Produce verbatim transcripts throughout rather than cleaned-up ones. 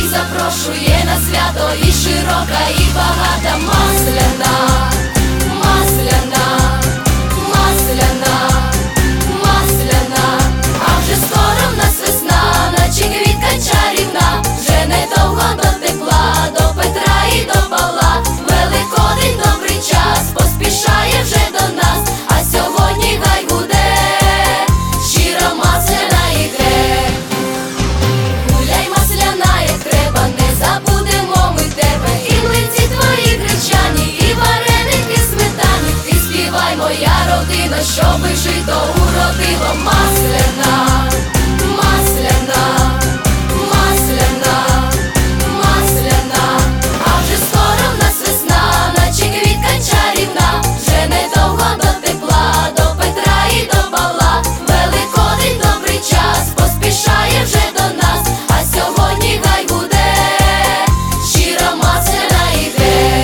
запрошує на свято, і широка, і багата масляна, масляна, масляна, масляна. А вже скоро в нас весна, наче квітка чарівна, вже недовго до тепла, до Петра і до Павла. Великодень добрий час, поспішає вже до нас, а сьогодні хай гуде щира масляна ідре. Гуляй, масляна, як треба, не забудемо ми тебе, і млинці твої гречані, і вареники сметані. Ти співай, моя родина, щоби жито уродило. Масляна, масляна, масляна, масляна. А вже скоро в нас весна, наче квітка чарівна, вже недовго до тепла, до Петра і до Павла. Великодень добрий час, поспішає вже до нас, а сьогодні хай буде щира масляна ідре.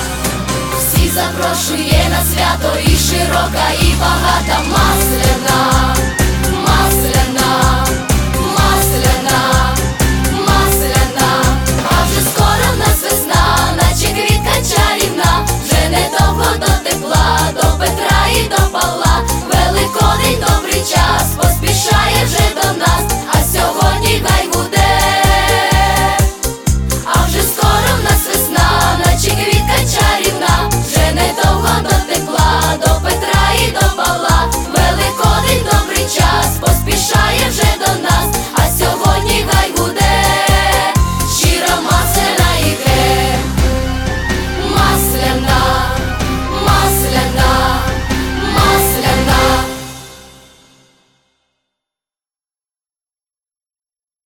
Всі запрошує на свято, і широка, і багата масляна.